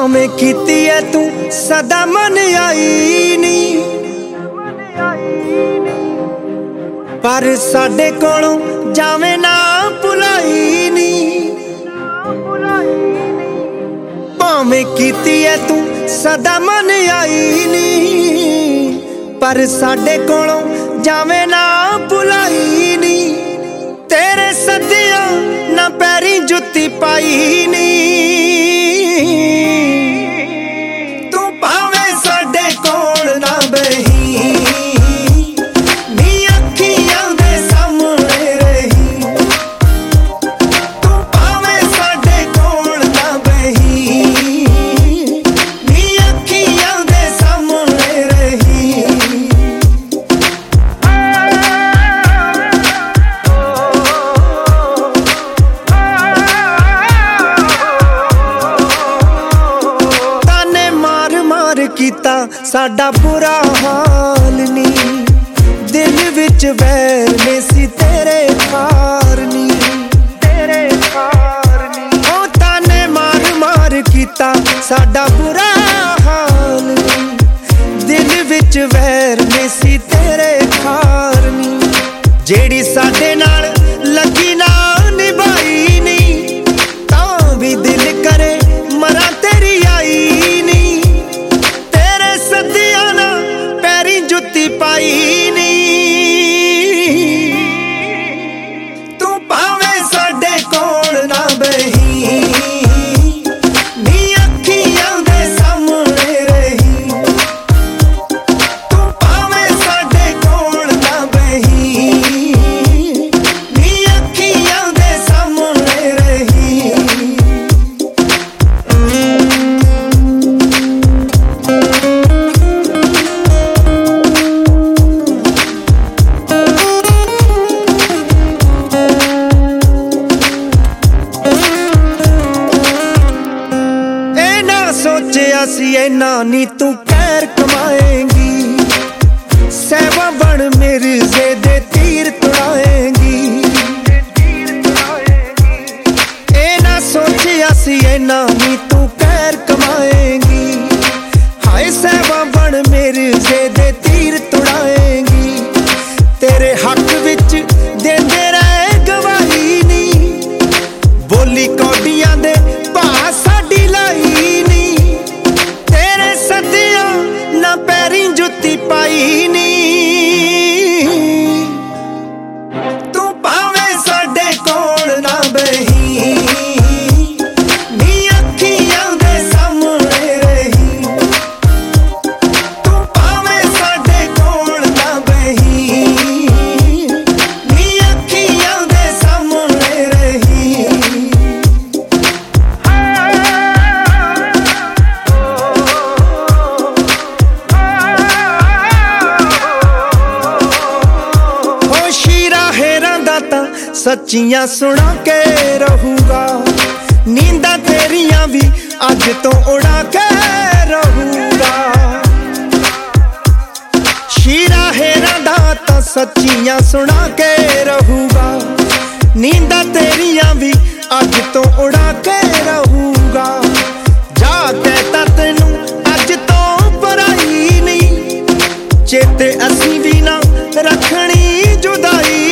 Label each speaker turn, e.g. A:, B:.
A: भावें कीती है तू सदा मन आई नी, पर साडे कोलों जावे ना भुलाई नी। भावें कीती है तू सदा मन आई नी, पर साडे कोलों जावे ना भुलाई नी। तेरे सदियां ना पैरी जुत्ती पाई नी, तू भावें साडे कोल ना बही, नी अखियां दे सामने रही। तू भावें साडे कोल ना बही, नी अखियां दे सामने रही। कीता साडा बुरा हाल नी, दिल विच वैर ने सी तेरे खार नी, तेरे खार नी। ओ ताने मार मार कीता साडा बुरा हाल नी, दिल विच वैर ने सी तेरे खार नी। जेड़ी साडे नाल लगी ना निभाई नी, तां भी दिल करे मरा तेरी आई नी। जुत्ती पाई नी, तू भावें साडे कोल ना बही, नी अखियां दे सामने रही। तू भावें साडे कोल ना बही, नी अखियां दे सामने रही। सोचिया सी ऐना नी तू कैर कमाएंगी, सहवा बन मिर्जे दे तीर तुड़ाएंगी। ए ना सोचिया सी ऐना नी तू कैर कमाएंगी, हाय सहवा बन मिर्जे दे तीर तुड़ाएंगी। तेरे हक विच देंदे रहे गवाही नी, बोली कौडियां दे भा साडी लाई नी। ना पैरी जुत्ती पाई नी, तू भावें साडे कोल ना बही, नी अखियां दे सामने रही। तू भावें साडे कोल ना बही, नी अखियां दे सामने रही। सच्चियां सुना के रहूंगा, नींदा तेरियां भी अज तो उड़ा के रहूंगा। शीरा हेरा दा तां सच्चियां सुना के रहूंगा, नींदा तेरियां भी अज तो उड़ा के रहूंगा। जा कहता तेनू अज तो पराई नहीं, चेते असी भी ना रखनी जुदाई।